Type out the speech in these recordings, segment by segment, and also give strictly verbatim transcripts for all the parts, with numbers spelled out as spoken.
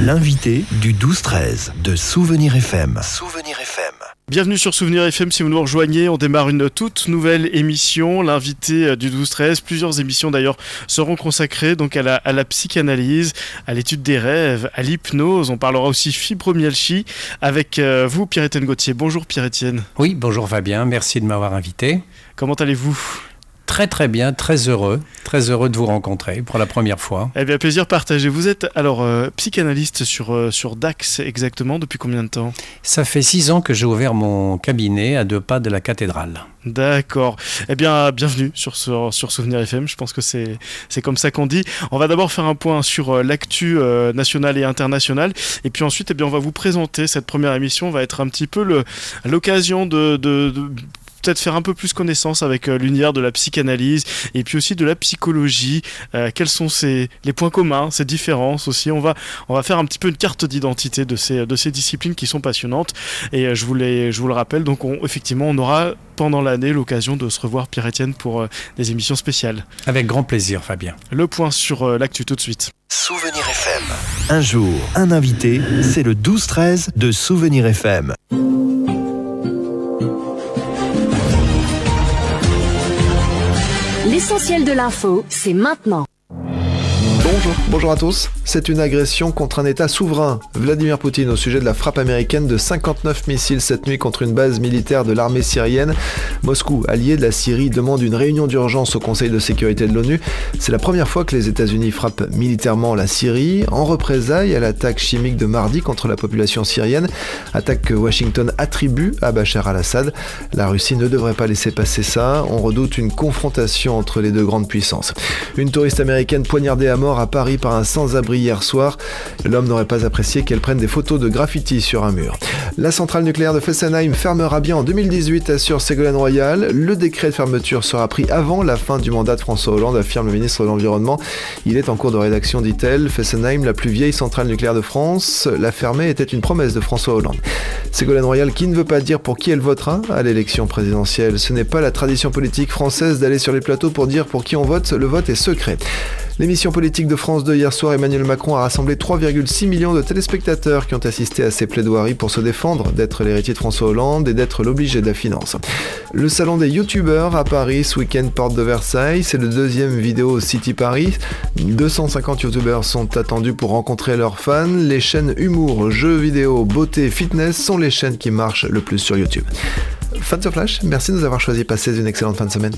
L'invité du douze treize de Souvenir F M. Souvenir F M. Bienvenue sur Souvenir F M, si vous nous rejoignez, on démarre une toute nouvelle émission, l'invité du douze treize. Plusieurs émissions d'ailleurs seront consacrées donc à la, à la psychanalyse, à l'étude des rêves, à l'hypnose. On parlera aussi fibromyalgie avec euh, vous, Pierre-Étienne Gauthier. Bonjour Pierre-Étienne. Oui, bonjour Fabien, merci de m'avoir invité. Comment allez-vous ? Très très bien, très heureux, très heureux de vous rencontrer pour la première fois. Eh bien, plaisir partagé. Vous êtes alors euh, psychanalyste sur, euh, sur Dax exactement, depuis combien de temps ? Ça fait six ans que j'ai ouvert mon cabinet à deux pas de la cathédrale. D'accord. Eh bien, bienvenue sur, sur, sur Souvenir F M. Je pense que c'est, c'est comme ça qu'on dit. On va d'abord faire un point sur euh, l'actu euh, nationale et internationale. Et puis ensuite, eh bien, on va vous présenter cette première émission. On va être un petit peu le, l'occasion de... de, de peut-être faire un peu plus connaissance avec euh, l'univers de la psychanalyse et puis aussi de la psychologie. Euh, quels sont ces, les points communs, ces différences aussi. On va, on va faire un petit peu une carte d'identité de ces, de ces disciplines qui sont passionnantes. Et euh, je, vous les, je vous le rappelle, donc on, effectivement, on aura pendant l'année l'occasion de se revoir, Pierre-Étienne, pour euh, des émissions spéciales. Avec grand plaisir, Fabien. Le point sur euh, l'actu tout de suite. Souvenir F M. Un jour, un invité, c'est le douze treize de Souvenir F M. L'essentiel de l'info, c'est maintenant. Bonjour, bonjour à tous. C'est une agression contre un État souverain. Vladimir Poutine au sujet de la frappe américaine de cinquante-neuf missiles cette nuit contre une base militaire de l'armée syrienne. Moscou, allié de la Syrie, demande une réunion d'urgence au Conseil de sécurité de l'ONU. C'est la première fois que les États-Unis frappent militairement la Syrie, en représailles à l'attaque chimique de mardi contre la population syrienne, attaque que Washington attribue à Bachar al-Assad. La Russie ne devrait pas laisser passer ça. On redoute une confrontation entre les deux grandes puissances. Une touriste américaine poignardée à mort à Paris par un sans-abri hier soir. L'homme n'aurait pas apprécié qu'elle prenne des photos de graffiti sur un mur. La centrale nucléaire de Fessenheim fermera bien en deux mille dix-huit, assure Ségolène Royal. Le décret de fermeture sera pris avant la fin du mandat de François Hollande, affirme le ministre de l'Environnement. Il est en cours de rédaction, dit-elle. Fessenheim, la plus vieille centrale nucléaire de France, la fermer était une promesse de François Hollande. Ségolène Royal qui ne veut pas dire pour qui elle votera à l'élection présidentielle. Ce n'est pas la tradition politique française d'aller sur les plateaux pour dire pour qui on vote. Le vote est secret. L'émission politique de France deux hier soir, Emmanuel Macron a rassemblé trois virgule six millions de téléspectateurs qui ont assisté à ses plaidoiries pour se défendre d'être l'héritier de François Hollande et d'être l'obligé de la finance. Le salon des youtubeurs à Paris, ce week-end, porte de Versailles, c'est le deuxième vidéo City Paris. deux cent cinquante youtubeurs sont attendus pour rencontrer leurs fans. Les chaînes humour, jeux vidéo, beauté, fitness sont les chaînes qui marchent le plus sur YouTube. Fin de ce flash, merci de nous avoir choisi. Passez une excellente fin de semaine.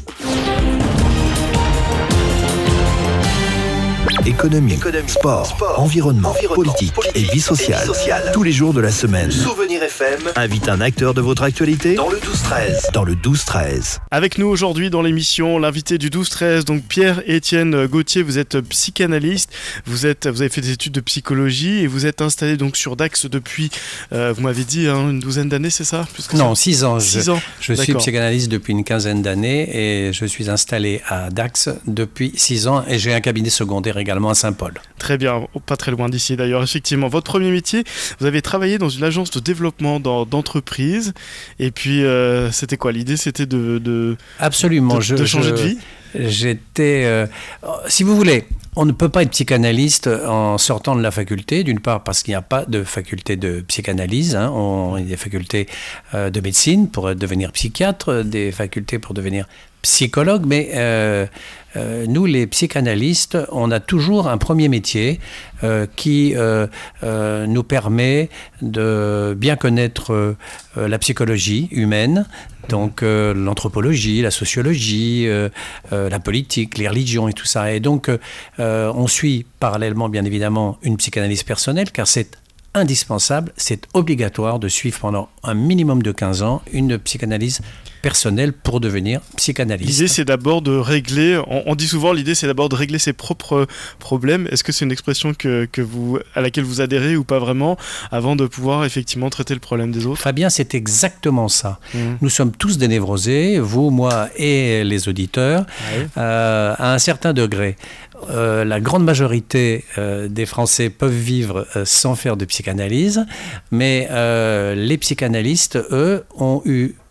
Économie, Économie sport, sport, environnement, environnement politique, politique et vie sociale. sociale. Tous les jours de la semaine. Souvenir F M invite un acteur de votre actualité dans le douze treize. Dans le douze treize. Avec nous aujourd'hui dans l'émission, l'invité du douze treize, donc Pierre-Étienne Gauthier. Vous êtes psychanalyste, vous, êtes, vous avez fait des études de psychologie et vous êtes installé donc sur Dax depuis, euh, vous m'avez dit, hein, une douzaine d'années, c'est ça ? Plus que Non, ça. six ans. Six je, ans. Je suis psychanalyste depuis une quinzaine d'années et je suis installé à Dax depuis six ans et j'ai un cabinet secondaire également à Saint-Paul. Très bien, pas très loin d'ici d'ailleurs. Effectivement, votre premier métier, vous avez travaillé dans une agence de développement dans, d'entreprise. Et puis, euh, c'était quoi ? L'idée, c'était de, de, Absolument, de, je, de changer je, de vie ? J'étais... Euh, si vous voulez, on ne peut pas être psychanalyste en sortant de la faculté, d'une part parce qu'il n'y a pas de faculté de psychanalyse, hein, on, il y a des facultés euh, de médecine pour devenir psychiatre, des facultés pour devenir psychologue, mais euh, euh, nous, les psychanalystes, on a toujours un premier métier euh, qui euh, euh, nous permet de bien connaître euh, la psychologie humaine, donc euh, l'anthropologie, la sociologie, euh, euh, la politique, les religions et tout ça. Et donc, euh, on suit parallèlement, bien évidemment, une psychanalyse personnelle, car c'est indispensable, c'est obligatoire de suivre pendant un minimum de quinze ans une psychanalyse personnelle pour devenir psychanalyste. L'idée, c'est d'abord de régler, on, on dit souvent, l'idée, c'est d'abord de régler ses propres problèmes. Est-ce que c'est une expression que, que vous, à laquelle vous adhérez ou pas vraiment, avant de pouvoir effectivement traiter le problème des autres ? Fabien, c'est exactement ça. Mmh. Nous sommes tous des névrosés, vous, moi et les auditeurs, ouais. euh, à un certain degré. Euh, la grande majorité euh, des Français peuvent vivre euh, sans faire de psychanalyse, mais euh, les psychanalystes, eux, ont eu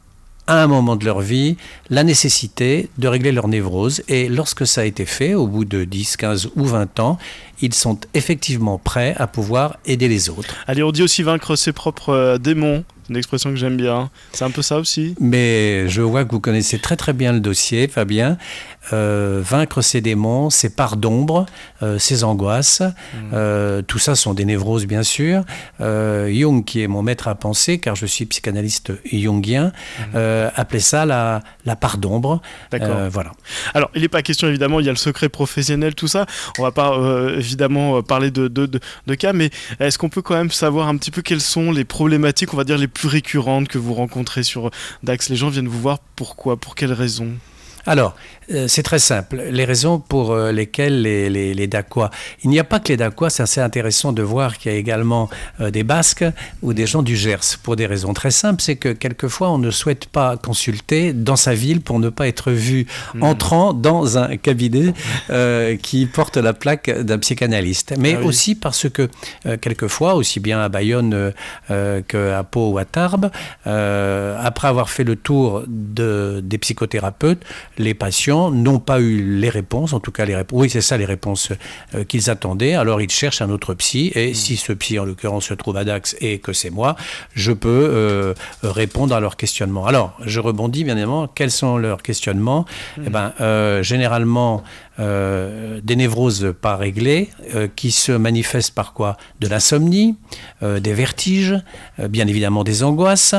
à un moment de leur vie, la nécessité de régler leur névrose. Et lorsque ça a été fait, au bout de dix, quinze ou vingt ans, ils sont effectivement prêts à pouvoir aider les autres. Allez, on dit aussi vaincre ses propres euh, démons. C'est une expression que j'aime bien. C'est un peu ça aussi. Mais je vois que vous connaissez très très bien le dossier, Fabien. Euh, vaincre ses démons, ses parts d'ombre, euh, ses angoisses, mmh. euh, tout ça sont des névroses bien sûr. Euh, Jung, qui est mon maître à penser, car je suis psychanalyste jungien, mmh. euh, appelait ça la, la part d'ombre. D'accord. Euh, voilà. Alors, il n'est pas question évidemment, il y a le secret professionnel, tout ça. On va pas euh, évidemment parler de, de, de, de cas, mais est-ce qu'on peut quand même savoir un petit peu quelles sont les problématiques, on va dire les plus récurrentes que vous rencontrez sur Dax? Les gens viennent vous voir pourquoi, pour quelles raisons? Alors, euh, c'est très simple. Les raisons pour euh, lesquelles les, les, les Dacois... Il n'y a pas que les Dacois, c'est assez intéressant de voir qu'il y a également euh, des Basques ou des gens du Gers. Pour des raisons très simples, c'est que quelquefois, on ne souhaite pas consulter dans sa ville pour ne pas être vu mmh. entrant dans un cabinet euh, qui porte la plaque d'un psychanalyste. Mais ah oui. aussi parce que, euh, quelquefois, aussi bien à Bayonne euh, qu'à Pau ou à Tarbes, euh, après avoir fait le tour de, des psychothérapeutes, les patients n'ont pas eu les réponses, en tout cas les réponses, oui c'est ça les réponses euh, qu'ils attendaient, alors ils cherchent un autre psy, et mmh. si ce psy en l'occurrence se trouve à Dax et que c'est moi, je peux euh, répondre à leurs questionnements. Alors je rebondis bien évidemment, quels sont leurs questionnements? mmh. Eh ben, euh, généralement Euh, des névroses pas réglées euh, qui se manifestent par quoi? De l'insomnie, euh, des vertiges, euh, bien évidemment des angoisses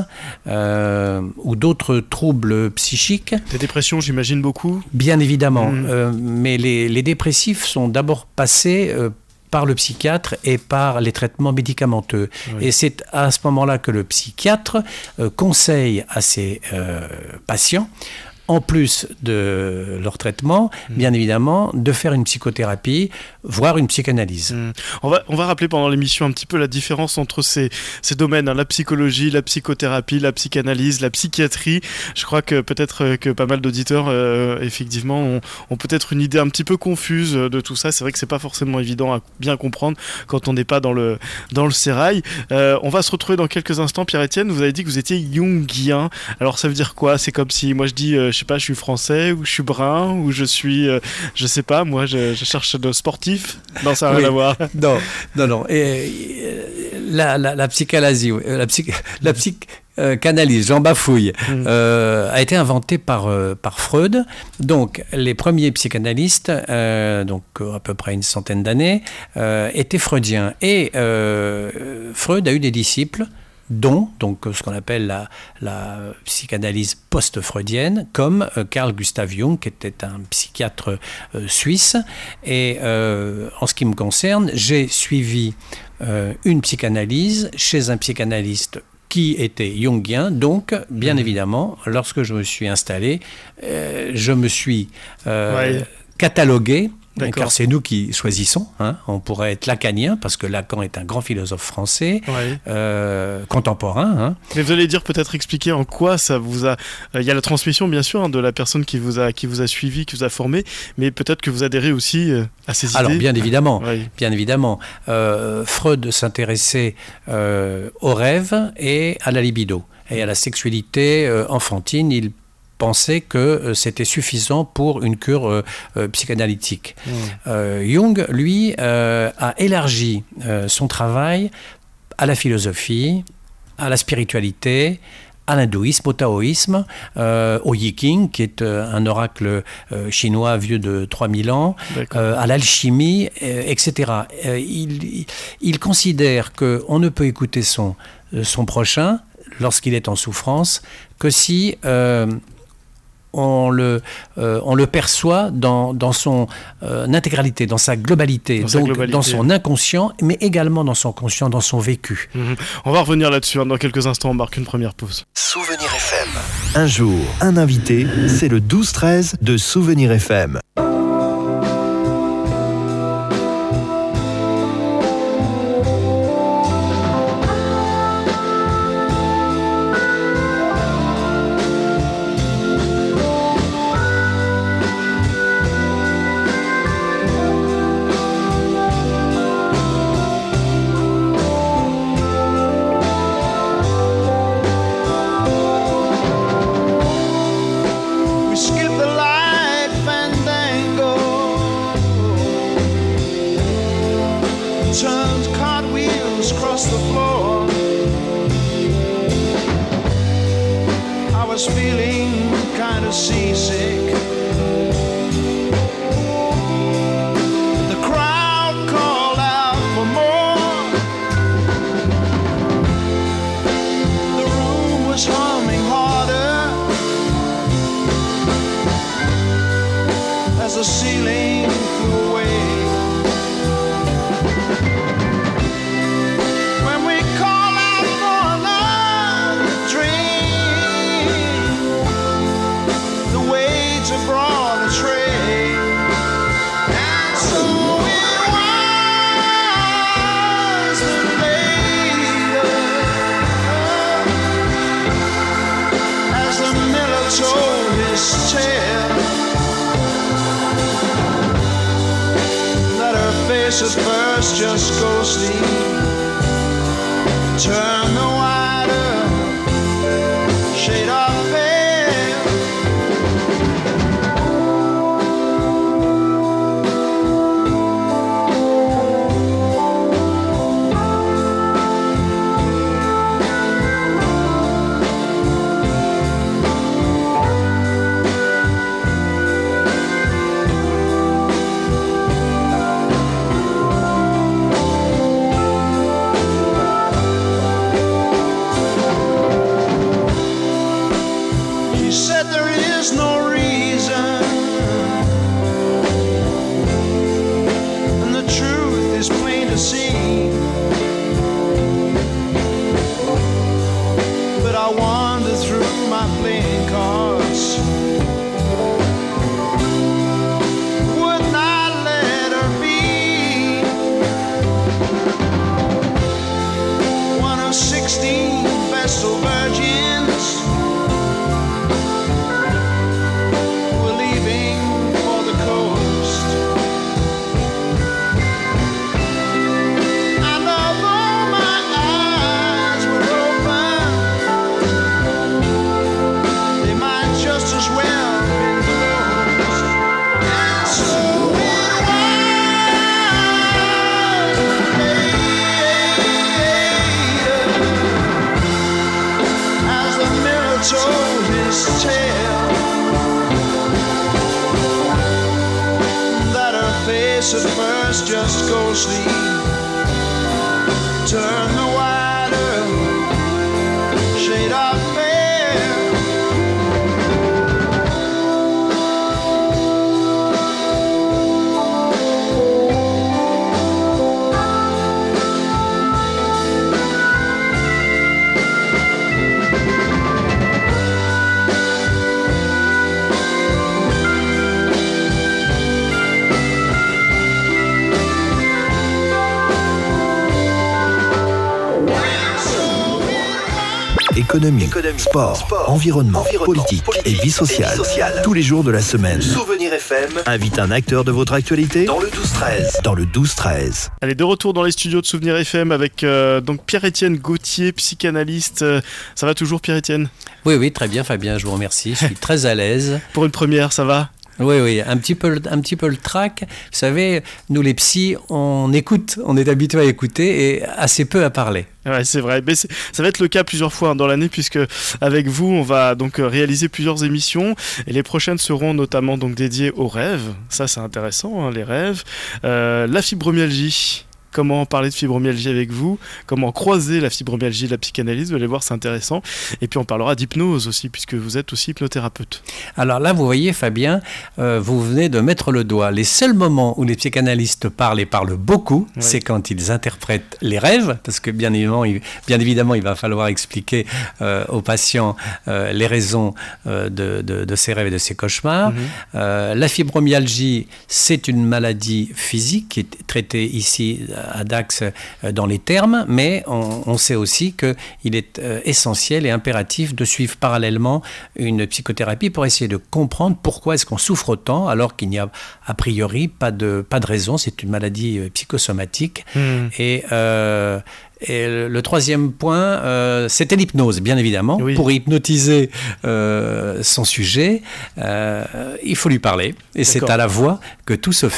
euh, ou d'autres troubles psychiques. Des dépressions, j'imagine beaucoup? Bien évidemment, mmh. euh, mais les, les dépressifs sont d'abord passés euh, par le psychiatre et par les traitements médicamenteux. Oui. Et c'est à ce moment-là que le psychiatre euh, conseille à ses euh, patients, en plus de leur traitement, mmh. bien évidemment, de faire une psychothérapie, voire une psychanalyse. Mmh. On va, on va rappeler pendant l'émission un petit peu la différence entre ces, ces domaines, hein, la psychologie, la psychothérapie, la psychanalyse, la psychiatrie. Je crois que peut-être que pas mal d'auditeurs, euh, effectivement, ont, ont peut-être une idée un petit peu confuse de tout ça. C'est vrai que c'est pas forcément évident à bien comprendre quand on n'est pas dans le, dans le sérail. Euh, on va se retrouver dans quelques instants. Pierre-Étienne, vous avez dit que vous étiez jungien. Alors ça veut dire quoi? C'est comme si, moi je dis... Euh, je sais pas, je suis français, ou je suis brun, ou je suis, euh, je sais pas, moi je, je cherche de sportif. Non, ça n'a rien oui. à voir. Non, non, non. Et, et, la, la, la psychanalyse, la, psy, la psychanalyse, j'en bafouille, mmh. euh, a été inventée par, euh, par Freud. Donc, les premiers psychanalystes, euh, donc à peu près une centaine d'années, euh, étaient freudiens. Et euh, Freud a eu des disciples, dont donc ce qu'on appelle la, la psychanalyse post-freudienne, comme euh, Carl Gustav Jung, qui était un psychiatre euh, suisse. Et euh, en ce qui me concerne, j'ai suivi euh, une psychanalyse chez un psychanalyste qui était jungien. Donc, bien mmh. évidemment, lorsque je me suis installé, euh, je me suis euh, ouais. catalogué. D'accord. Car c'est nous qui choisissons. Hein. On pourrait être lacanien, parce que Lacan est un grand philosophe français, ouais. euh, contemporain. Hein. Mais vous allez dire, peut-être expliquer en quoi ça vous a... Il euh, y a la transmission, bien sûr, hein, de la personne qui vous a, qui vous a suivi, qui vous a formé, mais peut-être que vous adhérez aussi euh, à ces idées. Alors, bien évidemment. ouais. Bien évidemment. Euh, Freud s'intéressait euh, au rêve et à la libido, et à la sexualité euh, enfantine. Il pensait que euh, c'était suffisant pour une cure euh, euh, psychanalytique. Mmh. Euh, Jung, lui, euh, a élargi euh, son travail à la philosophie, à la spiritualité, à l'hindouisme, au taoïsme, euh, au Yiking, qui est euh, un oracle euh, chinois vieux de trois mille ans, euh, à l'alchimie, euh, et cetera. Euh, il, il considère qu'on ne peut écouter son, son prochain, lorsqu'il est en souffrance, que si... Euh, On le, euh, on le perçoit dans, dans son euh, intégralité, dans sa globalité, dans, donc, sa globalité. Dans son inconscient, mais également dans son conscient, dans son vécu. Mmh. On va revenir là-dessus, hein. Dans quelques instants, on marque une première pause. Souvenir F M. Un jour, un invité, c'est le douze treize de Souvenir F M. was feeling kind of seasick. The crowd called out for more. The room was humming harder as the ceiling flew away. At first just go sleep, turn the wider shade of pale. At first just go sleep, turn the wider shade of pale. Économie, Économie, sport, sport environnement, environnement politique, politique et vie sociale. sociale. Tous les jours de la semaine. Souvenir F M invite un acteur de votre actualité dans le douze treize. Dans le douze treize. Allez, de retour dans les studios de Souvenir F M avec euh, donc Pierre-Étienne Gauthier, psychanalyste. Euh, ça va toujours, Pierre-Étienne ? Oui, oui, très bien, Fabien, je vous remercie. Je suis très à l'aise. Pour une première, ça va ? Oui, oui, un petit peu, un petit peu le trac. Vous savez, nous les psys, on écoute, on est habitué à écouter et assez peu à parler. Ouais, c'est vrai. Mais c'est, ça va être le cas plusieurs fois dans l'année puisque avec vous, on va donc réaliser plusieurs émissions et les prochaines seront notamment donc dédiées aux rêves. Ça, c'est intéressant, hein, les rêves. Euh, la fibromyalgie. Comment parler de fibromyalgie avec vous, comment croiser la fibromyalgie et la psychanalyse, vous allez voir, c'est intéressant. Et puis on parlera d'hypnose aussi, puisque vous êtes aussi hypnothérapeute. Alors là, vous voyez, Fabien, euh, vous venez de mettre le doigt. Les seuls moments où les psychanalystes parlent et parlent beaucoup, oui. c'est quand ils interprètent les rêves, parce que bien évidemment, il, bien évidemment, il va falloir expliquer euh, aux patients euh, les raisons euh, de, de, de ces rêves et de ces cauchemars. Mm-hmm. Euh, la fibromyalgie, c'est une maladie physique qui est traitée ici à Dax dans les termes, mais on, on sait aussi qu'il est euh, essentiel et impératif de suivre parallèlement une psychothérapie pour essayer de comprendre pourquoi est-ce qu'on souffre autant alors qu'il n'y a a priori pas de, pas de raison. C'est une maladie euh, psychosomatique. Mmh. Et, euh, et le troisième point, euh, c'était l'hypnose, bien évidemment. Oui. Pour hypnotiser euh, son sujet, euh, il faut lui parler. Et D'accord. c'est à la voix que tout se fait.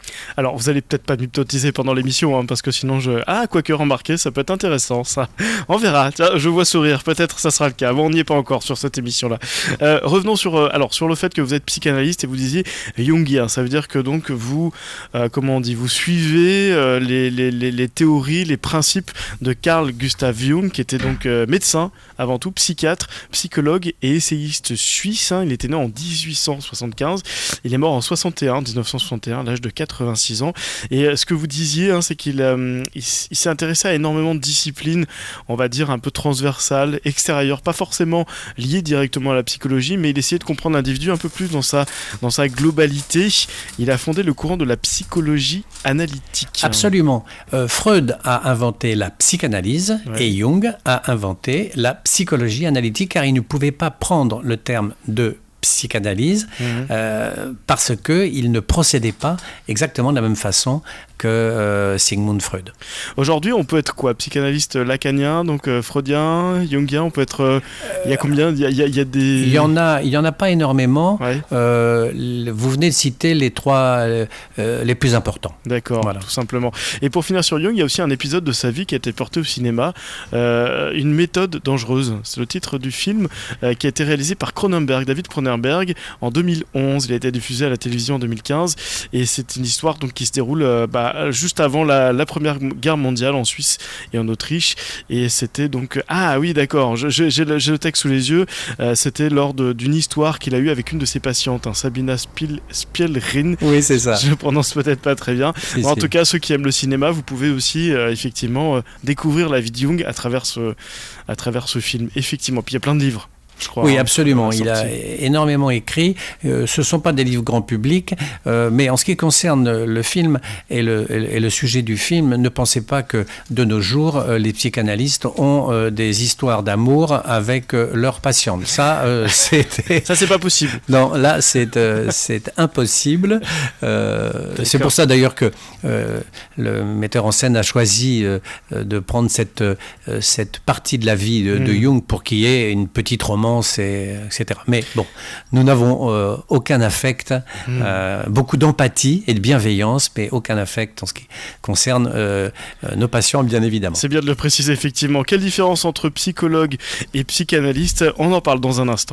Alors, vous allez peut-être pas m'hypnotiser pendant l'émission, hein, parce que sinon je... Ah, quoique remarquez, ça peut être intéressant, ça. On verra. Tiens, je vois sourire. Peut-être ça sera le cas. Bon, on n'y est pas encore sur cette émission-là. Euh, revenons sur, euh, alors, sur le fait que vous êtes psychanalyste et vous disiez jungien. Ça veut dire que donc vous, euh, comment on dit, vous suivez euh, les, les, les, les théories, les principes de Carl Gustav Jung, qui était donc euh, médecin, avant tout, psychiatre, psychologue et essayiste suisse. Hein. Il était né en dix-huit cent soixante-quinze. Il est mort en soixante et un, dix-neuf cent soixante et un, à l'âge de quatre-vingt-six ans. Et euh, ce que vous disiez, hein, c'est qu'il euh, il, il s'est intéressé à énormément de disciplines, on va dire un peu transversales, extérieures, pas forcément liées directement à la psychologie, mais il essayait de comprendre l'individu un peu plus dans sa, dans sa globalité. Il a fondé le courant de la psychologie analytique. Absolument. Euh, Freud a inventé la psychanalyse, ouais. Et Jung a inventé la psychologie analytique, car il ne pouvait pas prendre le terme de psychanalyse mmh. euh, parce qu'il ne procédait pas exactement de la même façon que euh, Sigmund Freud. Aujourd'hui, on peut être quoi? Psychanalyste lacanien, donc euh, freudien, jungien, on peut être... Euh, il y a combien? Il y a, il y a, il y a des... Il y en a, il y en a pas énormément. Ouais. Euh, vous venez de citer les trois euh, les plus importants. D'accord, voilà. Tout simplement. Et pour finir sur Jung, il y a aussi un épisode de sa vie qui a été porté au cinéma, euh, Une méthode dangereuse. C'est le titre du film euh, qui a été réalisé par Cronenberg, David Cronenberg, en deux mille onze. Il a été diffusé à la télévision en deux mille quinze et c'est une histoire donc, qui se déroule euh, bah, juste avant la, la Première Guerre mondiale en Suisse et en Autriche. Et c'était donc... Ah oui, d'accord, je, je, j'ai, le, j'ai le texte sous les yeux. Euh, c'était lors de, d'une histoire qu'il a eue avec une de ses patientes, hein, Sabina Spiel, Spielrin. Oui, c'est ça. Je prononce peut-être pas très bien. Si, en si. tout cas, ceux qui aiment le cinéma, vous pouvez aussi euh, effectivement euh, découvrir la vie de Jung à travers ce, à travers ce film. Effectivement. Puis il y a plein de livres. Je crois, oui, hein, absolument. Il a énormément écrit. Euh, ce ne sont pas des livres grand public, euh, mais en ce qui concerne le film et le, et le sujet du film, ne pensez pas que de nos jours, euh, les psychanalystes ont euh, des histoires d'amour avec euh, leurs patientes. Ça, euh, c'était... Ça, c'est pas possible. Non, là, c'est, euh, c'est impossible. Euh, c'est pour ça, d'ailleurs, que euh, le metteur en scène a choisi euh, de prendre cette, euh, cette partie de la vie de, mmh. de Jung pour qu'il y ait une petite romance, et, et cetera. Mais bon, nous n'avons euh, aucun affect, mmh. euh, beaucoup d'empathie et de bienveillance, mais aucun affect en ce qui concerne euh, euh, nos patients, bien évidemment. C'est bien de le préciser, effectivement. Quelle différence entre psychologue et psychanalyste? On en parle dans un instant.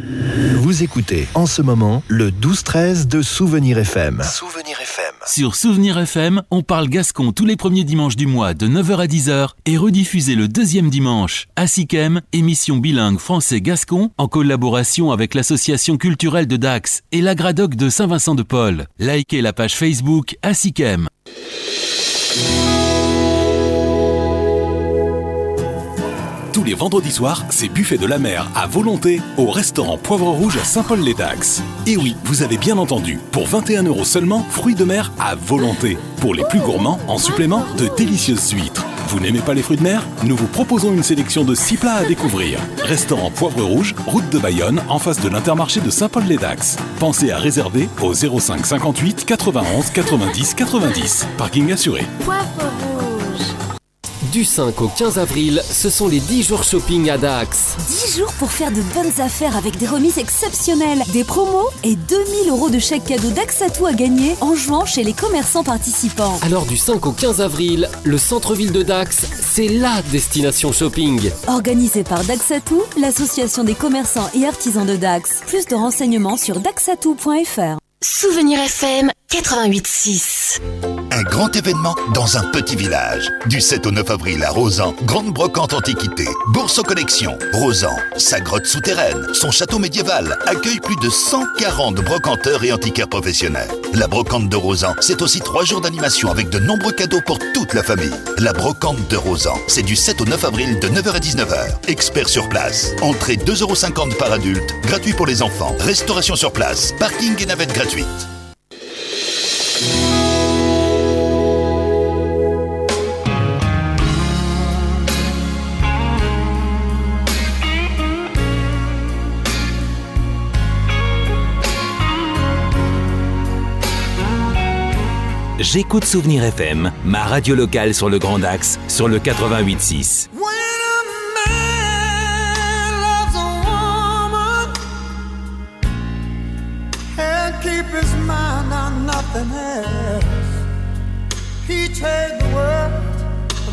Vous écoutez en ce moment le douze treize de Souvenir F M. Souvenir F M. Sur Souvenir F M, on parle gascon tous les premiers dimanches du mois de neuf heures à dix heures et rediffusé le deuxième dimanche. Asikem, émission bilingue français-gascon en collaboration avec l'association culturelle de Dax et l'Agradoc de Saint-Vincent-de-Paul. Likez la page Facebook Asikem. Tous les vendredis soirs, c'est buffet de la mer à volonté au restaurant Poivre Rouge à Saint-Paul-les-Dax. Et oui, vous avez bien entendu, pour vingt et un euros seulement, fruits de mer à volonté. Pour les plus gourmands, en supplément, de délicieuses huîtres. Vous n'aimez pas les fruits de mer? Nous vous proposons une sélection de six plats à découvrir. Restaurant Poivre Rouge, route de Bayonne, en face de l'Intermarché de Saint-Paul-les-Dax. Pensez à réserver au zéro cinq cinquante-huit quatre-vingt-onze quatre-vingt-dix quatre-vingt-dix. Parking assuré. Poivre Rouge. Du cinq au quinze avril, ce sont les dix jours shopping à Dax. dix jours pour faire de bonnes affaires avec des remises exceptionnelles, des promos et deux mille euros de chèques cadeaux Daxatou à gagner en jouant chez les commerçants participants. Alors du cinq au quinze avril, le centre-ville de Dax, c'est la destination shopping. Organisé par Daxatou, l'association des commerçants et artisans de Dax. Plus de renseignements sur daxatou point f r. Souvenir F M quatre-vingt-huit six. Un grand événement dans un petit village. Du sept au neuf avril à Rozan, grande brocante antiquité, Bourse aux collections. Rozan, sa grotte souterraine, son château médiéval accueille plus de cent quarante brocanteurs et antiquaires professionnels. La brocante de Rozan, c'est aussi trois jours d'animation avec de nombreux cadeaux pour toute la famille. La brocante de Rozan, c'est du sept au neuf avril de neuf heures à dix-neuf heures. Experts sur place. Entrée deux euros cinquante par adulte, gratuit pour les enfants. Restauration sur place, parking et navette gratuite. J'écoute Souvenir F M, ma radio locale sur le Grand Dax, sur le quatre-vingt-huit six. Keep his mind on nothing else.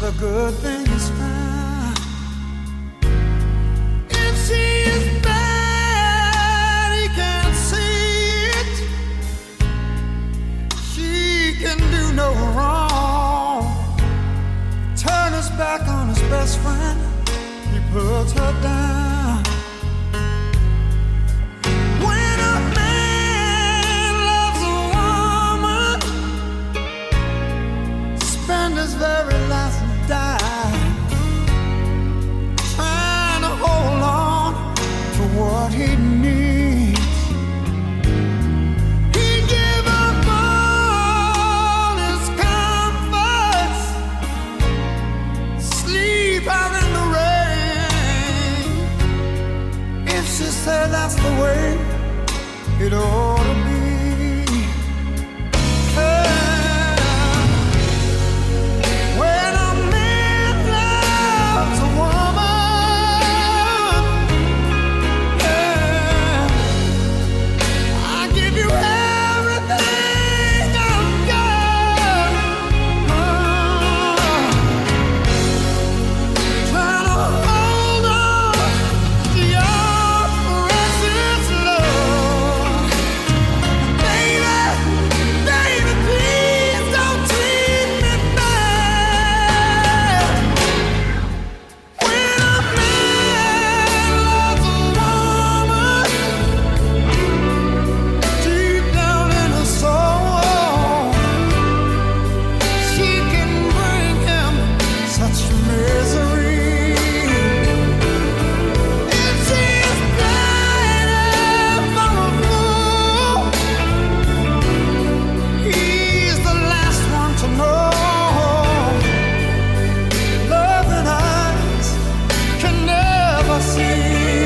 the good thing is found. If she is bad, he can't see it. She can do no wrong. Turn his back on his best friend, he puts her down. When a man loves a woman, spend his very last dime trying to hold on to what he needs. He'd give up all his comforts, sleep out in the rain, if she said that's the way it ought to be. When a man loves a woman, yeah, I give you everything I've got. Oh, trying to hold on to your precious love. Baby, baby, please don't treat me bad. When a man loves a woman, deep down in her soul, she can bring him such misery. If she is blinded for a fool, he's the last one to know. Loving eyes can never see.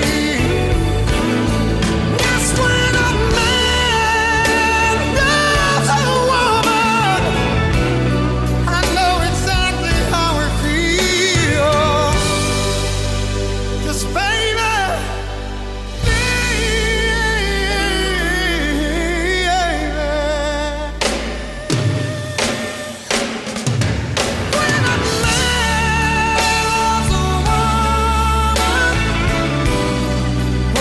Yes, when a man loves a woman, I know exactly how it feels. 'Cause baby, when a man loves a woman, oh,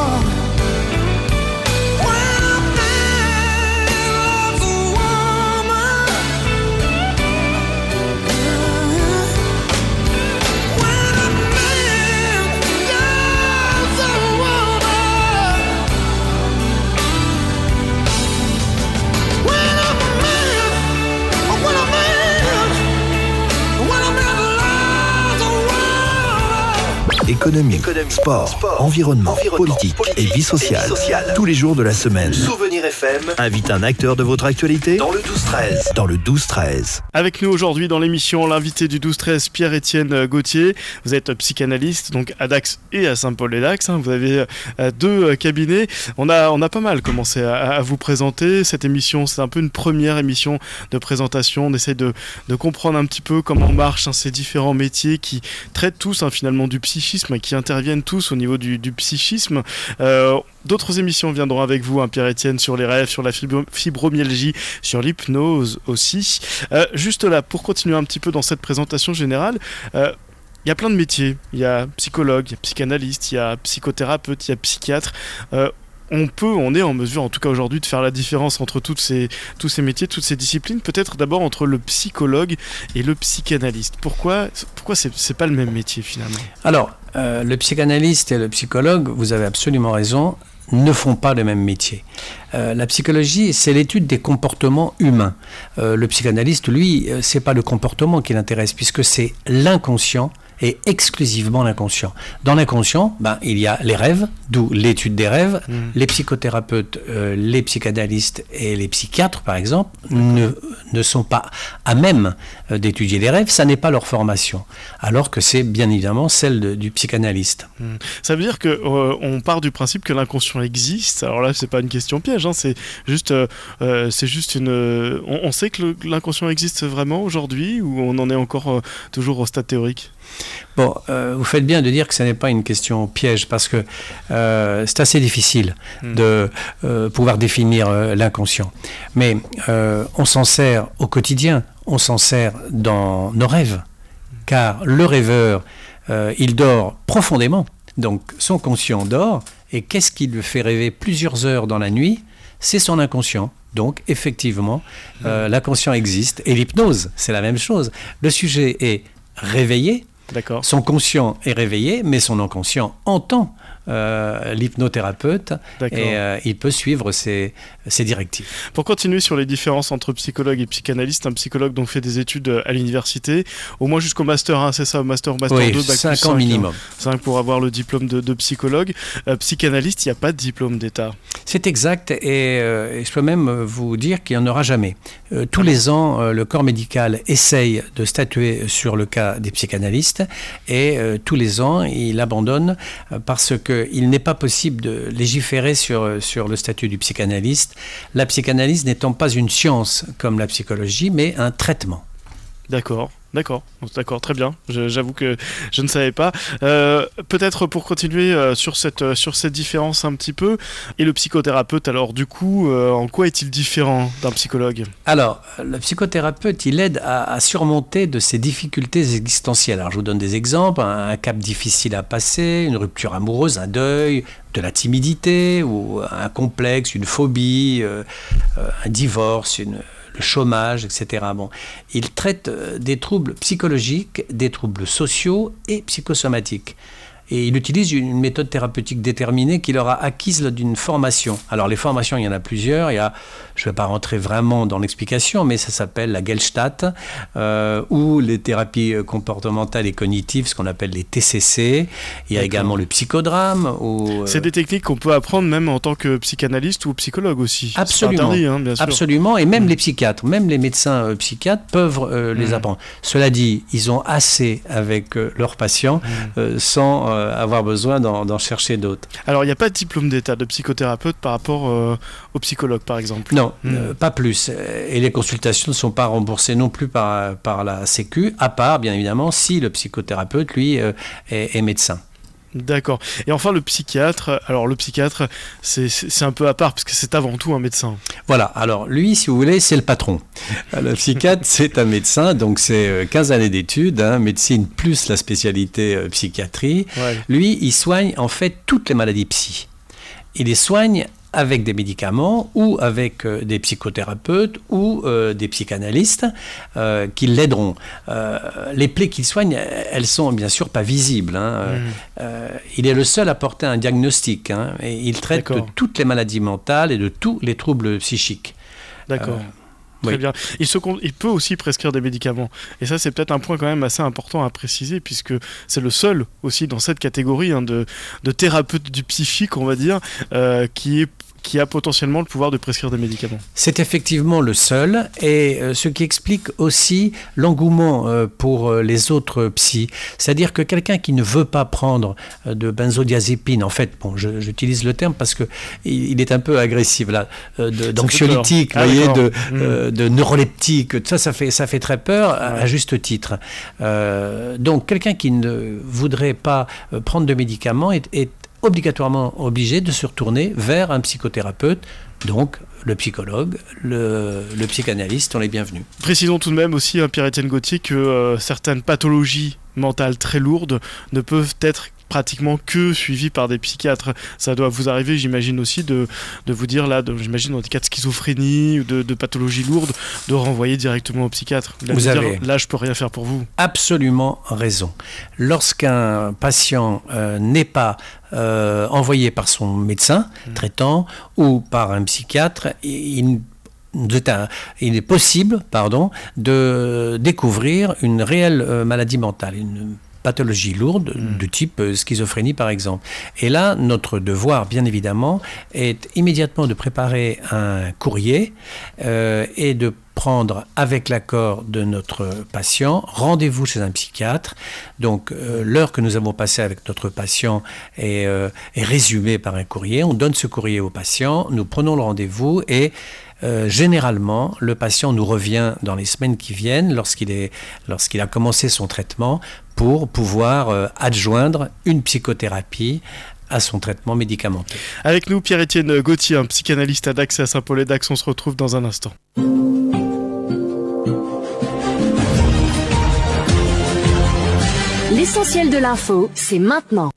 when a man loves a woman, when a man loves a woman, when a man, when a man, when a man loves a woman. Économie, sport, environnement, politique et vie sociale. Tous les jours de la semaine. Souvenir F M invite un acteur de votre actualité dans le douze treize. Dans le douze treize. Avec nous aujourd'hui dans l'émission, l'invité du douze treize, Pierre-Étienne Gauthier. Vous êtes psychanalyste donc à Dax et à Saint-Paul-les-Dax. Hein. Vous avez euh, deux euh, cabinets. On a, on a pas mal commencé à, à vous présenter. Cette émission, c'est un peu une première émission de présentation. On essaie de, de comprendre un petit peu comment marchent hein, ces différents métiers qui traitent tous hein, finalement du psychisme et qui interviennent tous au niveau du, du psychisme. Euh, D'autres émissions viendront avec vous, hein, Pierre-Étienne, sur les rêves, sur la fibro- fibromyalgie, sur l'hypnose aussi. Euh, juste là, pour continuer un petit peu dans cette présentation générale, euh, il y a plein de métiers. Il y a psychologue, il y a psychanalyste, il y a psychothérapeute, il y a psychiatre. Euh, on peut, on est en mesure, en tout cas aujourd'hui, de faire la différence entre toutes ces, tous ces métiers, toutes ces disciplines. Peut-être d'abord entre le psychologue et le psychanalyste. Pourquoi, pourquoi c'est, c'est pas le même métier finalement ? Alors, euh, le psychanalyste et le psychologue, vous avez absolument raison, ne font pas le même métier. Euh, la psychologie, c'est l'étude des comportements humains. Euh, le psychanalyste, lui, euh, c'est pas le comportement qui l'intéresse, puisque c'est l'inconscient et exclusivement l'inconscient. Dans l'inconscient, ben, il y a les rêves, d'où l'étude des rêves. Mmh. Les psychothérapeutes, euh, les psychanalystes et les psychiatres, par exemple, ne, ne sont pas à même euh, d'étudier les rêves. Ça n'est pas leur formation, alors que c'est bien évidemment celle de, du psychanalyste. Mmh. Ça veut dire qu'on euh, part du principe que l'inconscient existe. Alors là, c'est pas une question piège, hein, c'est juste, euh, euh, c'est juste une. Euh, on, on sait que le, l'inconscient existe vraiment aujourd'hui, ou on en est encore euh, toujours au stade théorique ? Bon, euh, vous faites bien de dire que ce n'est pas une question piège, parce que euh, c'est assez difficile mmh. de euh, pouvoir définir euh, l'inconscient. Mais euh, on s'en sert au quotidien, on s'en sert dans nos rêves. car le rêveur, euh, il dort profondément, donc son conscient dort, et qu'est-ce qui le fait rêver plusieurs heures dans la nuit ? C'est son inconscient. Donc, effectivement, euh, l'inconscient existe, et l'hypnose, c'est la même chose. Le sujet est réveillé, D'accord. Son conscient est réveillé, mais son inconscient entend euh, l'hypnothérapeute D'accord. et euh, il peut suivre ses, ses directives. Pour continuer sur les différences entre psychologue et psychanalyste, un psychologue donc fait des études à l'université, au moins jusqu'au master un, c'est ça, master, master oui, deux, bac cinq plus ans cinq, minimum. Hein, cinq pour avoir le diplôme de, de psychologue. Euh, psychanalyste, il n'y a pas de diplôme d'État. C'est exact, et, euh, et je peux même vous dire qu'il n'y en aura jamais. Euh, tous les ans, euh, le corps médical essaye de statuer sur le cas des psychanalystes, et euh, tous les ans, il abandonne euh, parce qu'il n'est pas possible de légiférer sur, sur le statut du psychanalyste, la psychanalyse n'étant pas une science comme la psychologie, mais un traitement. D'accord. D'accord, d'accord, très bien. Je, j'avoue que je ne savais pas. Euh, peut-être pour continuer euh, sur cette euh, sur cette différence un petit peu. Et le psychothérapeute, alors du coup, euh, en quoi est-il différent d'un psychologue ? Alors, le psychothérapeute, il aide à, à surmonter de ces difficultés existentielles. Alors, je vous donne des exemples. Un, un cap difficile à passer, une rupture amoureuse, un deuil, de la timidité ou un complexe, une phobie, euh, euh, un divorce, une le chômage, et cetera. Bon, il traite des troubles psychologiques, des troubles sociaux et psychosomatiques. Et il utilise une méthode thérapeutique déterminée qu'il aura acquise d'une formation. Alors les formations, il y en a plusieurs. Il y a, je ne vais pas rentrer vraiment dans l'explication, mais ça s'appelle la Gestalt, euh, ou les thérapies comportementales et cognitives, ce qu'on appelle les T C C. Il y a D'accord. également le psychodrame. Où, euh... C'est des techniques qu'on peut apprendre même en tant que psychanalyste ou psychologue aussi. Absolument, interdit, hein, bien sûr. Absolument. Et même mmh. les psychiatres, même les médecins euh, psychiatres peuvent euh, les mmh. apprendre. Cela dit, ils ont assez avec euh, leurs patients mmh. euh, sans euh, avoir besoin d'en, d'en chercher d'autres. Alors, il n'y a pas de diplôme d'État de psychothérapeute par rapport euh, au psychologue, par exemple ? Non, mmh. euh, pas plus. Et les consultations ne sont pas remboursées non plus par, par la Sécu, à part, bien évidemment, si le psychothérapeute, lui, euh, est, est médecin. D'accord. Et enfin, le psychiatre, alors le psychiatre, c'est, c'est, c'est un peu à part, parce que c'est avant tout un médecin. Voilà, alors lui, si vous voulez, c'est le patron. Le psychiatre, c'est un médecin, donc c'est quinze années d'études, hein, médecine plus la spécialité euh, psychiatrie. Ouais. Lui, il soigne en fait toutes les maladies psy. Il les soigne avec des médicaments ou avec euh, des psychothérapeutes ou euh, des psychanalystes euh, qui l'aideront. Euh, les plaies qu'il soigne, elles sont bien sûr pas visibles. Hein. Mmh. Euh, il est le seul à porter un diagnostic. Hein, et il traite D'accord. de toutes les maladies mentales et de tous les troubles psychiques. D'accord. Euh, Très oui. bien. Il, se, il peut aussi prescrire des médicaments. Et ça, c'est peut-être un point quand même assez important à préciser, puisque c'est le seul aussi dans cette catégorie hein, de, de thérapeute du psychique, on va dire, euh, qui est qui a potentiellement le pouvoir de prescrire des médicaments. C'est effectivement le seul, et euh, ce qui explique aussi l'engouement euh, pour euh, les autres psys. C'est-à-dire que quelqu'un qui ne veut pas prendre euh, de benzodiazépine, en fait, bon, je, j'utilise le terme parce que il, il est un peu agressif là, euh, de, d'anxiolytique, ah, voyez, de, mmh. euh, de neuroleptique, tout ça, ça fait, ça fait très peur, ouais. à, à juste titre. Euh, donc, quelqu'un qui ne voudrait pas euh, prendre de médicaments est, est obligatoirement obligé de se retourner vers un psychothérapeute, donc le psychologue, le, le psychanalyste, on est bienvenus. Précisons tout de même aussi, hein, Pierre-Étienne Gauthier, que euh, certaines pathologies mentales très lourdes ne peuvent être pratiquement que suivi par des psychiatres. Ça doit vous arriver, j'imagine aussi, de, de vous dire, là, de, j'imagine dans des cas de schizophrénie ou de, de pathologie lourde, de renvoyer directement au psychiatre. Là, vous de avez dire, là, je peux rien faire pour vous. Absolument raison. Lorsqu'un patient euh, n'est pas euh, envoyé par son médecin mmh. traitant ou par un psychiatre, il il est possible, pardon, de découvrir une réelle euh, maladie mentale, une pathologie lourde mmh. de type schizophrénie par exemple. Et là, notre devoir, bien évidemment, est immédiatement de préparer un courrier euh, et de prendre avec l'accord de notre patient rendez-vous chez un psychiatre. Donc euh, l'heure que nous avons passée avec notre patient est, euh, est résumée par un courrier. On donne ce courrier au patient, nous prenons le rendez-vous et Euh, généralement, le patient nous revient dans les semaines qui viennent lorsqu'il, est, lorsqu'il a commencé son traitement pour pouvoir euh, adjoindre une psychothérapie à son traitement médicamenteux. Avec nous, Pierre-Étienne Gauthier, un psychanalyste à Dax et à Saint-Paul-et-Dax. On se retrouve dans un instant. L'essentiel de l'info, c'est maintenant.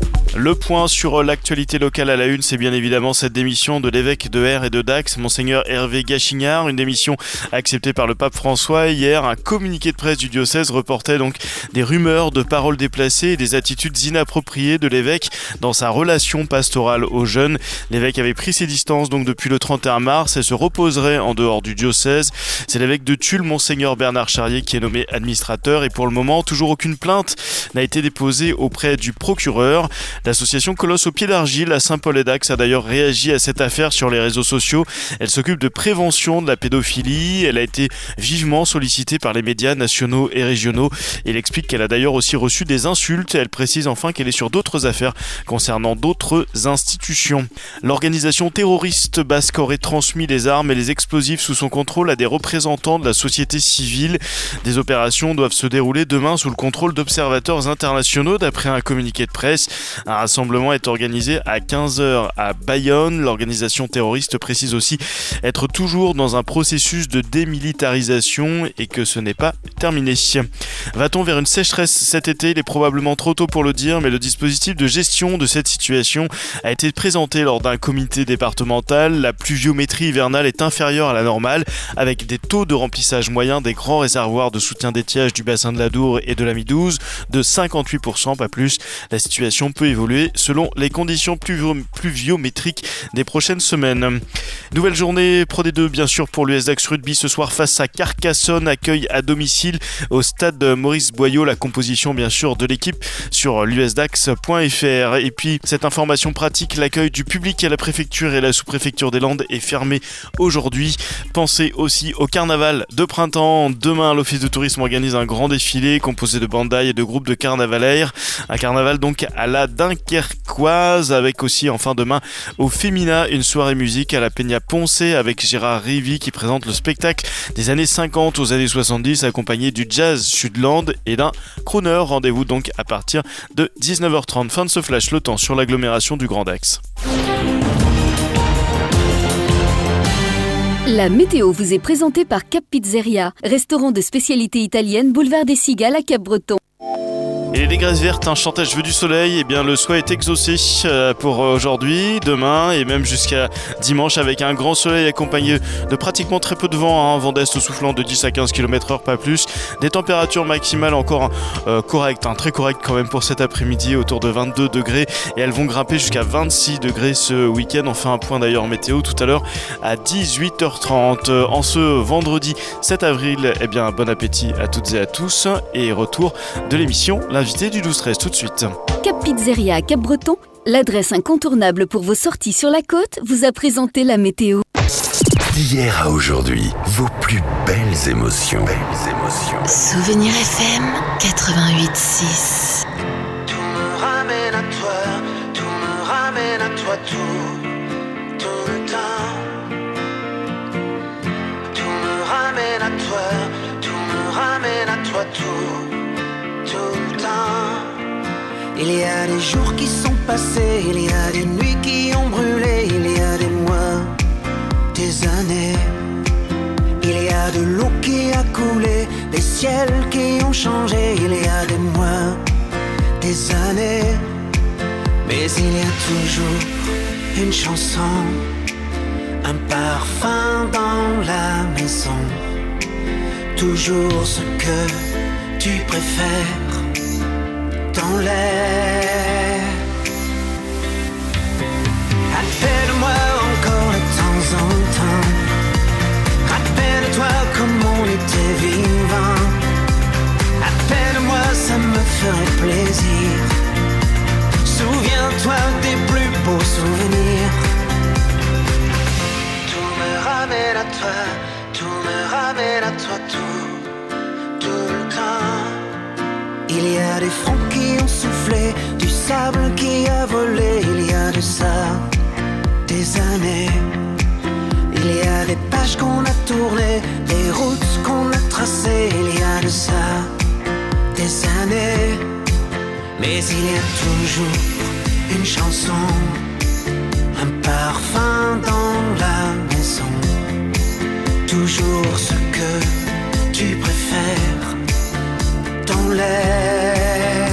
Le point sur l'actualité locale à la une, c'est bien évidemment cette démission de l'évêque de Her et de Dax, Monseigneur Hervé Gachignard, une démission acceptée par le pape François. Hier, un communiqué de presse du diocèse reportait donc des rumeurs de paroles déplacées et des attitudes inappropriées de l'évêque dans sa relation pastorale aux jeunes. L'évêque avait pris ses distances donc depuis le trente et un mars et se reposerait en dehors du diocèse. C'est l'évêque de Tulle, Monseigneur Bernard Charrier, qui est nommé administrateur et pour le moment, toujours aucune plainte n'a été déposée auprès du procureur. L'association Colosse au pied d'argile à Saint-Paul-et-Dax a d'ailleurs réagi à cette affaire sur les réseaux sociaux. Elle s'occupe de prévention de la pédophilie. Elle a été vivement sollicitée par les médias nationaux et régionaux. Elle explique qu'elle a d'ailleurs aussi reçu des insultes. Elle précise enfin qu'elle est sur d'autres affaires concernant d'autres institutions. L'organisation terroriste basque aurait transmis les armes et les explosifs sous son contrôle à des représentants de la société civile. Des opérations doivent se dérouler demain sous le contrôle d'observateurs internationaux d'après un communiqué de presse. Un rassemblement est organisé à quinze heures à Bayonne. L'organisation terroriste précise aussi être toujours dans un processus de démilitarisation et que ce n'est pas terminé. Va-t-on vers une sécheresse cet été ? Il est probablement trop tôt pour le dire, mais le dispositif de gestion de cette situation a été présenté lors d'un comité départemental. La pluviométrie hivernale est inférieure à la normale, avec des taux de remplissage moyens des grands réservoirs de soutien d'étiage du bassin de la Dour et de la Midouze de cinquante-huit pour cent, pas plus. La situation peut évoluer selon les conditions pluviométriques des prochaines semaines. Nouvelle journée Pro D deux bien sûr pour l'U S Dax Rugby ce soir face à Carcassonne, accueil à domicile au stade Maurice Boyau. La composition bien sûr de l'équipe sur l'U S dax point F R. Et puis cette information pratique, l'accueil du public à la préfecture et la sous-préfecture des Landes est fermé aujourd'hui. Pensez aussi au carnaval de printemps. Demain, l'office de tourisme organise un grand défilé composé de bandailles et de groupes de carnavalaires. Un carnaval donc à la Dunkerquoise avec aussi enfin demain au Fémina une soirée musique à la Peña Ponce avec Gérard Rivi qui présente le spectacle des années cinquante aux années soixante-dix accompagné du jazz Sudland et d'un crooner. Rendez-vous donc à partir de dix-neuf heures trente. Fin de ce flash, le temps sur l'agglomération du Grand Dax. La météo vous est présentée par Cap Pizzeria, restaurant de spécialité italienne, boulevard des Cigales à Cap-Breton. Et les négresses vertes, un chantage, je veux du soleil, et bien le souhait est exaucé pour aujourd'hui, demain et même jusqu'à dimanche avec un grand soleil accompagné de pratiquement très peu de vent, hein, vent d'est soufflant de dix à quinze kilomètres heure, pas plus. Des températures maximales encore euh, correctes, hein, très correctes quand même pour cet après-midi, autour de vingt-deux degrés et elles vont grimper jusqu'à vingt-six degrés ce week-end. On fait un point d'ailleurs météo tout à l'heure à dix-huit heures trente. En ce vendredi sept avril, eh bien bon appétit à toutes et à tous et retour de l'émission L'invité du douze treize tout de suite. Cap Pizzeria à Cap-Breton, l'adresse incontournable pour vos sorties sur la côte, vous a présenté la météo. D'hier à aujourd'hui, vos plus belles émotions. Belles émotions. Souvenir F M quatre-vingt-huit six. Tout me ramène à toi, tout me ramène à toi, tout, tout le temps. Tout me ramène à toi, tout me ramène à toi, tout, tout le temps. Il y a des jours qui sont passés, il y a des nuits qui ont brûlé, il y a des mois, des années. Il y a de l'eau qui a coulé, des ciels qui ont changé, il y a des mois, des années. Mais il y a toujours une chanson, un parfum dans la maison, toujours ce que tu préfères dans l'air. Appelle-moi encore de temps en temps, rappelle-toi comme on était vivant. Appelle-moi, ça me ferait plaisir. Souviens-toi des plus beaux souvenirs. Tout me ramène à toi, tout me ramène à toi, tout, tout le temps. Il y a des fronts qui ont soufflé, du sable qui a volé, il y a de ça des années. Il y a des pages qu'on a tournées, des routes qu'on a tracées, il y a de ça des années. Mais il y a toujours une chanson, un parfum dans la maison, toujours ce que tu préfères dans l'air.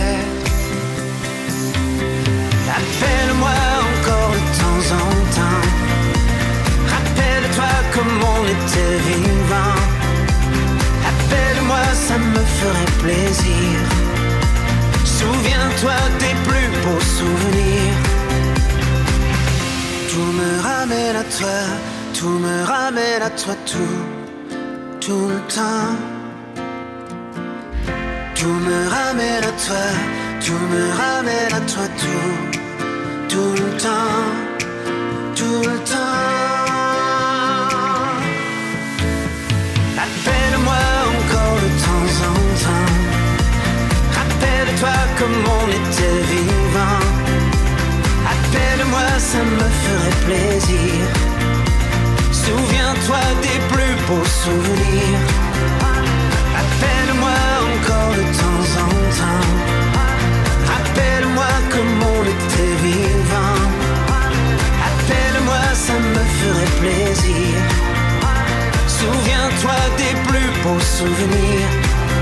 plaisir. Souviens-toi des plus beaux souvenirs. Tout me ramène à toi, tout me ramène à toi, tout, tout le temps. Tout me ramène à toi, tout me ramène à toi, tout, tout le temps, tout le temps. Appelle-moi encore de temps en temps. Rappelle-toi comme on était vivant. Appelle-moi, ça me ferait plaisir. Souviens-toi des plus beaux souvenirs. Appelle-moi encore de temps en temps. Rappelle-moi comme on était vivant. Appelle-moi, ça me ferait plaisir. Souviens-toi des plus beaux souvenirs.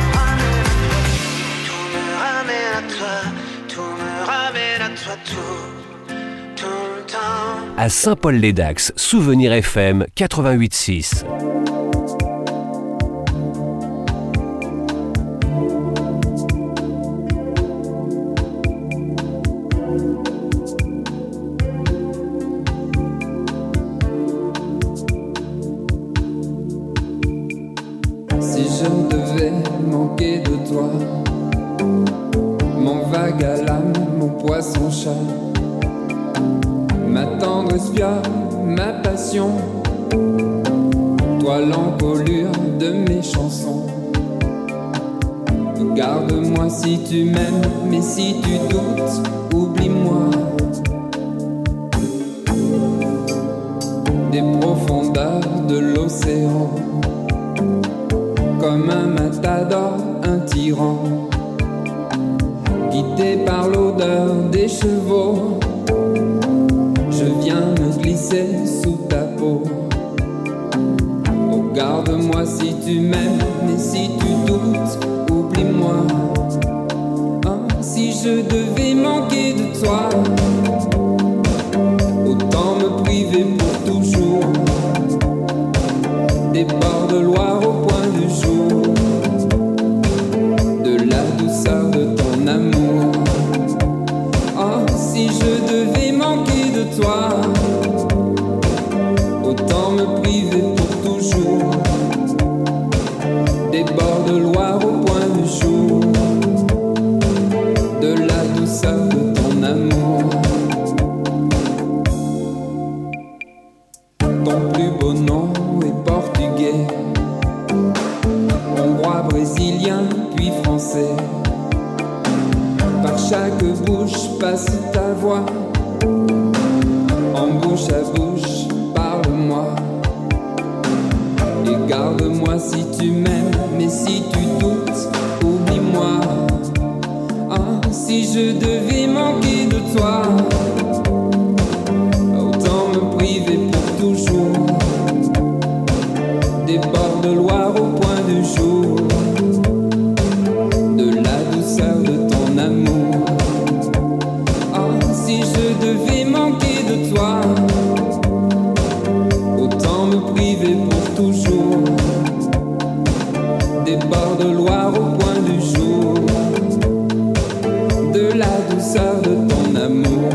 Tout me ramène à toi, tout me ramène à toi, tout, tout le temps. À Saint-Paul-les-Dax, Souvenir F M quatre-vingt-huit six. Ma tendresse pure, ma passion, toi l'encolure de mes chansons. Garde-moi si tu m'aimes, mais si tu doutes, oublie-moi. Des profondeurs de l'océan, comme un matador, un tyran, guidé par l'odeur des chevaux, je viens me glisser sous ta peau. Oh, garde-moi si tu m'aimes, mais si tu doutes, oublie-moi. Oh, si je devais manquer de toi, autant me priver pour toujours. Des bords de Loire au point du jour, de la douceur de ton amour. Oh, si je devais manquer de toi, autant me priver pour toujours. Des bords de Loire au point du jour, de la douceur de ton amour. Ton plus beau nom est portugais, hongrois, brésilien, puis français. Par chaque bouche passe ta voix, en bouche à bouche, parle-moi. Et garde-moi si tu m'aimes, mais si tu doutes, oublie-moi. Ah, si je devais manquer de toi, autant me priver pour toujours. Des bords de Loire au point du jour, de la douceur de ton amour. Ah, si je devais manquer de toi, autant me priver pour toujours. Des bords de Loire au point du jour, de la douceur de ton amour.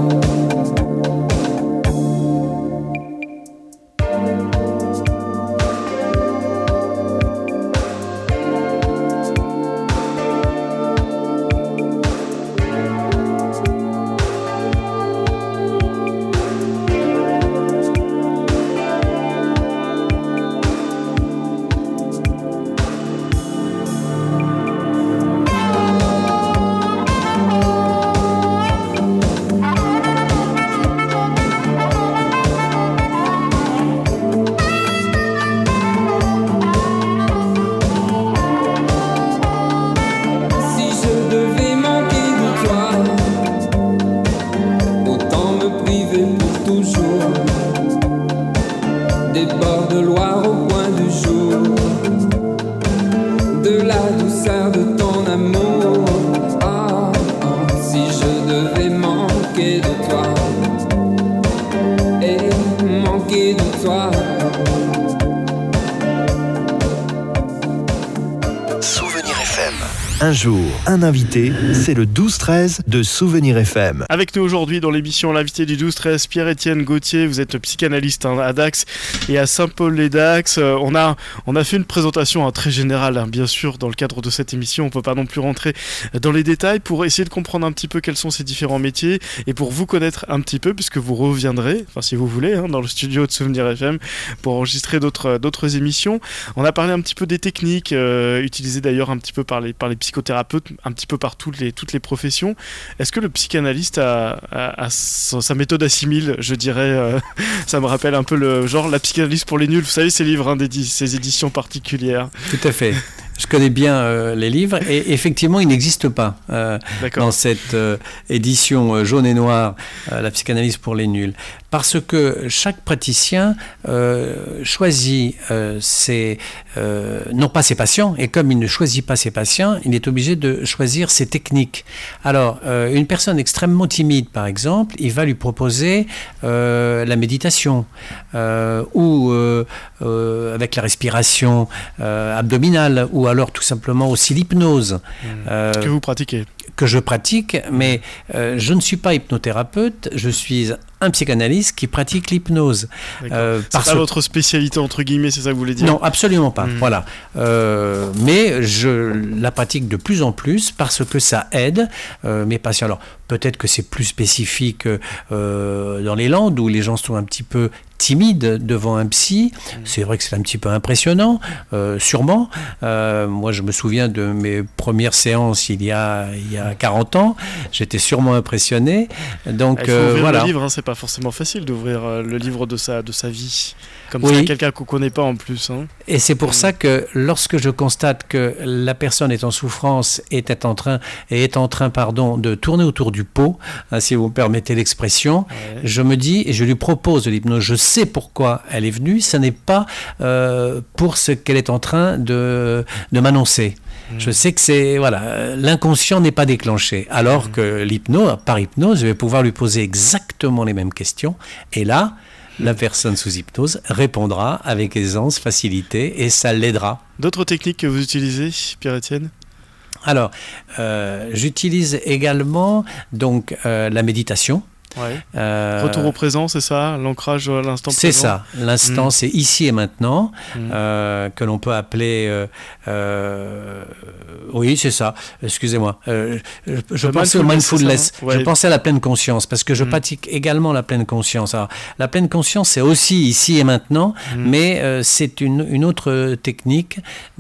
Un jour, un invité, c'est le douze treize de Souvenir F M. Avec nous aujourd'hui dans l'émission l'invité du douze treize, Pierre-Étienne Gauthier, vous êtes psychanalyste hein, à Dax et à Saint-Paul-les-Dax. Euh, on, a, on a fait une présentation hein, très générale, hein, bien sûr, dans le cadre de cette émission. On ne peut pas non plus rentrer dans les détails pour essayer de comprendre un petit peu quels sont ces différents métiers et pour vous connaître un petit peu, puisque vous reviendrez, enfin si vous voulez, hein, dans le studio de Souvenir F M pour enregistrer d'autres, d'autres émissions. On a parlé un petit peu des techniques euh, utilisées d'ailleurs un petit peu par les, par les psychothérapeutes, un petit peu par toutes les, toutes les professions. Est-ce que le psychanalyste a, a, a sa, sa méthode assimile, je dirais, euh, ça me rappelle un peu le genre la psychanalyse pour les nuls, vous savez ces livres, hein, d'édi- ces éditions particulières. Tout à fait. Je connais bien euh, les livres et effectivement, il n'existe pas euh, dans cette euh, édition euh, jaune et noire, euh, la psychanalyse pour les nuls. Parce que chaque praticien euh, choisit euh, ses, euh, non pas ses patients, et comme il ne choisit pas ses patients, il est obligé de choisir ses techniques. Alors, euh, une personne extrêmement timide, par exemple, il va lui proposer euh, la méditation, euh, ou euh, euh, avec la respiration euh, abdominale, ou alors tout simplement aussi l'hypnose. Mmh. Euh, que vous pratiquez. Que je pratique, mais euh, je ne suis pas hypnothérapeute, je suis un psychanalyste qui pratique l'hypnose. Euh, c'est pas votre spécialité entre guillemets, c'est ça que vous voulez dire ? Non, absolument pas. Mmh. Voilà. Euh, mais je la pratique de plus en plus parce que ça aide euh, mes patients. Alors peut-être que c'est plus spécifique euh, dans les Landes où les gens sont un petit peu timide devant un psy, mmh. c'est vrai que c'est un petit peu impressionnant, euh, sûrement. Euh, moi, je me souviens de mes premières séances il y a, il y a quarante ans, j'étais sûrement impressionné. Donc, il faut ouvrir euh, voilà. le livre, hein, c'est pas forcément facile d'ouvrir euh, le livre de sa, de sa vie, comme oui. ça, quelqu'un qu'on connaît pas en plus. Hein. Et c'est pour mmh. ça que lorsque je constate que la personne est en souffrance et est en train, et est en train pardon, de tourner autour du pot, hein, si vous me permettez l'expression, ouais. je me dis, et je lui propose de l'hypnose, je sais pourquoi elle est venue, ce n'est pas euh, pour ce qu'elle est en train de, de m'annoncer. Mmh. Je sais que c'est, voilà, l'inconscient n'est pas déclenché, alors mmh. que l'hypnose, par hypnose, je vais pouvoir lui poser exactement les mêmes questions, et là, la personne sous hypnose répondra avec aisance, facilité, et ça l'aidera. D'autres techniques que vous utilisez, Pierre-Étienne ? Alors, euh, j'utilise également donc, euh, la méditation. Ouais. Euh, Retour au présent, c'est ça, l'ancrage à l'instant c'est présent. C'est ça, l'instant, mmh. c'est ici et maintenant, mmh. euh, que l'on peut appeler... Euh, euh, oui, c'est ça, excusez-moi. Euh, je je pensais au mindfulness, hein ouais. je pensais à la pleine conscience, parce que je mmh. pratique également la pleine conscience. Alors, la pleine conscience, c'est aussi ici et maintenant, mmh. mais euh, c'est une, une autre technique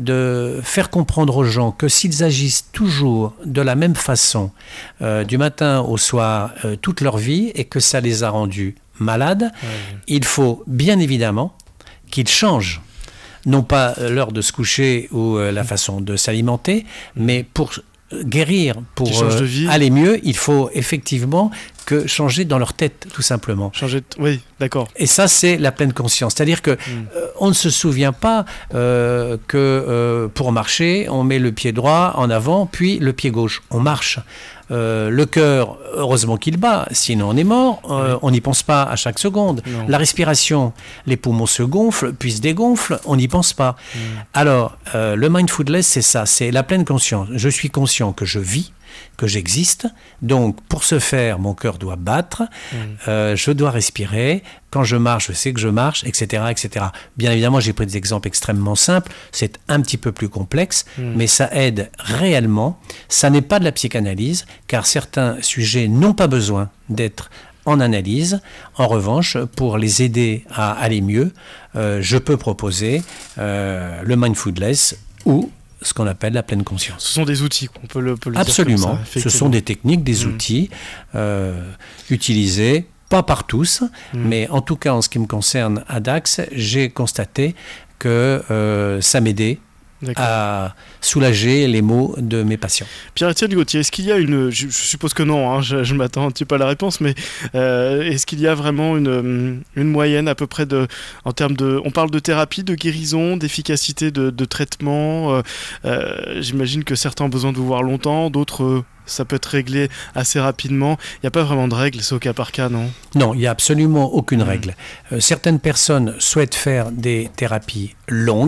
de faire comprendre aux gens que s'ils agissent toujours de la même façon, euh, du matin au soir, euh, toute leur vie, et que ça les a rendus malades, ouais. il faut bien évidemment qu'ils changent, non pas l'heure de se coucher ou euh, la façon de s'alimenter, mais pour guérir, pour euh, aller mieux, il faut effectivement que changer dans leur tête, tout simplement. Changer, t- oui, d'accord. Et ça, c'est la pleine conscience. C'est-à-dire que mm. euh, on ne se souvient pas euh, que euh, pour marcher, on met le pied droit en avant, puis le pied gauche. On marche. Euh, le cœur, heureusement qu'il bat, sinon on est mort, euh, oui. on n'y pense pas à chaque seconde. Non. La respiration, les poumons se gonflent, puis se dégonflent, on n'y pense pas. Mm. Alors, euh, le mindfulness, c'est ça, c'est la pleine conscience. Je suis conscient que je vis, que j'existe, donc pour ce faire, mon cœur doit battre, mm. euh, je dois respirer, quand je marche, je sais que je marche, et cetera, et cetera. Bien évidemment, j'ai pris des exemples extrêmement simples, c'est un petit peu plus complexe, mm. mais ça aide réellement. Ça n'est pas de la psychanalyse, car certains sujets n'ont pas besoin d'être en analyse. En revanche, pour les aider à aller mieux, euh, je peux proposer euh, le mindfulness ou ce qu'on appelle la pleine conscience. Ce sont des outils, on peut le, peut le Absolument. dire comme ça. Ce sont des techniques, des mmh. outils euh, utilisés, pas par tous, mmh. mais en tout cas en ce qui me concerne à Dax, j'ai constaté que euh, ça m'aidait D'accord. à soulager les maux de mes patients. Pierre-Étienne Gauthier, est-ce qu'il y a une... Je, je suppose que non, hein, je, je m'attends un petit peu à la réponse, mais euh, est-ce qu'il y a vraiment une, une moyenne à peu près de... En termes de... On parle de thérapie, de guérison, d'efficacité de, de traitement. Euh, euh, j'imagine que certains ont besoin de vous voir longtemps, d'autres... Euh, ça peut être réglé assez rapidement. Il n'y a pas vraiment de règles, c'est au cas par cas, non ? Non, il n'y a absolument aucune mmh. règle. Euh, certaines personnes souhaitent faire des thérapies longues,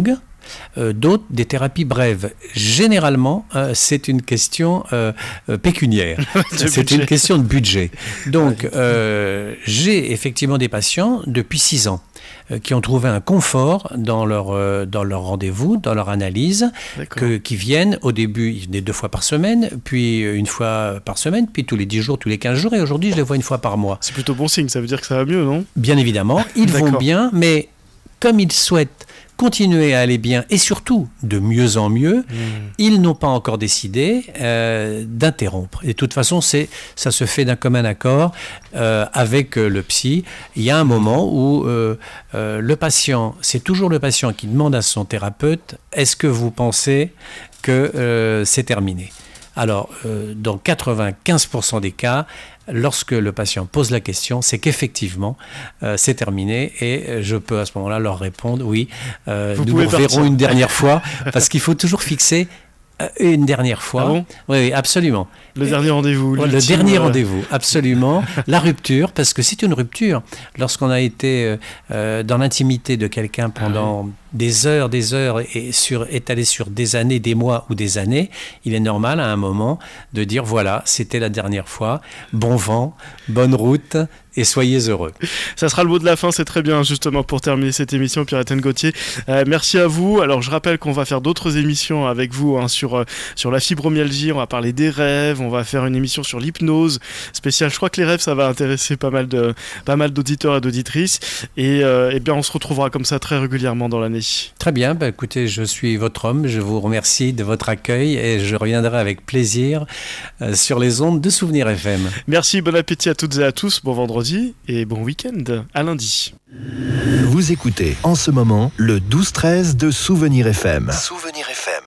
Euh, d'autres, des thérapies brèves. Généralement, euh, c'est une question euh, euh, pécuniaire. C'est budget. Une question de budget. Donc, euh, j'ai effectivement des patients depuis six ans euh, qui ont trouvé un confort dans leur, euh, dans leur rendez-vous, dans leur analyse, que, qui viennent au début, ils venaient deux fois par semaine, puis une fois par semaine, puis tous les dix jours, tous les quinze jours, et aujourd'hui, je les vois une fois par mois. C'est plutôt bon signe, ça veut dire que ça va mieux, non ? Bien évidemment, ils vont bien, mais comme ils souhaitent continuer à aller bien et surtout de mieux en mieux, mmh. ils n'ont pas encore décidé euh, d'interrompre. Et de toute façon, c'est, ça se fait d'un commun accord euh, avec euh, le psy. Il y a un moment où euh, euh, le patient, c'est toujours le patient qui demande à son thérapeute, est-ce que vous pensez que euh, c'est terminé ? Alors, euh, dans quatre-vingt-quinze pour cent des cas, lorsque le patient pose la question, c'est qu'effectivement, euh, c'est terminé et je peux à ce moment-là leur répondre, oui, euh, nous nous reverrons une dernière fois, parce qu'il faut toujours fixer une dernière fois. Ah bon ? Oui, oui, absolument. Le dernier rendez-vous. Le dernier rendez-vous, absolument. La rupture, parce que c'est une rupture. Lorsqu'on a été euh, dans l'intimité de quelqu'un pendant ah oui. des heures, des heures, et sur, étalé sur des années, des mois ou des années, il est normal à un moment de dire, voilà, c'était la dernière fois, bon vent, bonne route, et soyez heureux. Ça sera le mot de la fin, c'est très bien justement pour terminer cette émission. Pierre-Étienne Gauthier, euh, merci à vous. Alors je rappelle qu'on va faire d'autres émissions avec vous hein, sur, euh, sur la fibromyalgie, on va parler des rêves, on va faire une émission sur l'hypnose spéciale. Je crois que les rêves, ça va intéresser pas mal, de, pas mal d'auditeurs et d'auditrices. Et, euh, et bien on se retrouvera comme ça très régulièrement dans l'année. Très bien, bah, écoutez, je suis votre homme, je vous remercie de votre accueil et je reviendrai avec plaisir euh, sur les ondes de Souvenir F M. Merci, bon appétit à toutes et à tous, bon vendredi et bon week-end, à lundi. Vous écoutez en ce moment le douze treize de Souvenir F M. Souvenir F M.